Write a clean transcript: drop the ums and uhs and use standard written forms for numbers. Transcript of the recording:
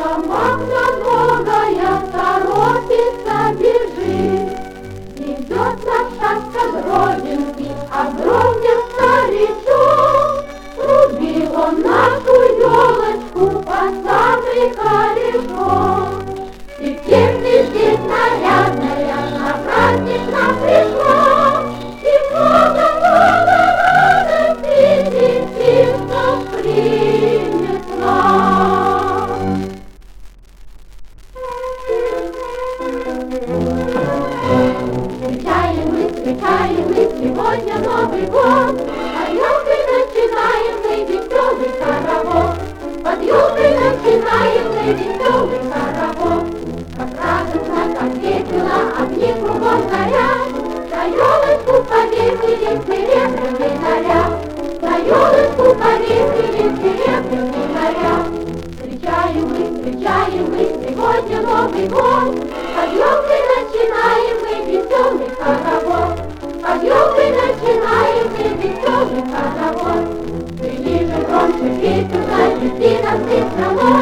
многоногая торопится, бежит. Идет наша с родинки, огромный старичок. Рубил он нашу елочку по самый корешок. Теперь ты здесь нарядная, на праздник нам пришла. И много-много радости детишкам принесла. Встречаем мы сегодня Новый год. Под елкой начинаем мы веселый хоровод. Под елкой начинаем мы веселый хоровод. Как радостно, как весело, огни кругом горят. На елочку повесили серебряный наряд. На елочку повесили серебряный наряд. Встречаем мы сегодня Новый год. Под елкой начинаем мы веселый хоровод. Под елкой начинаем мы веселый хоровод. Ты ниже, громче, песню, занеси нас из страной.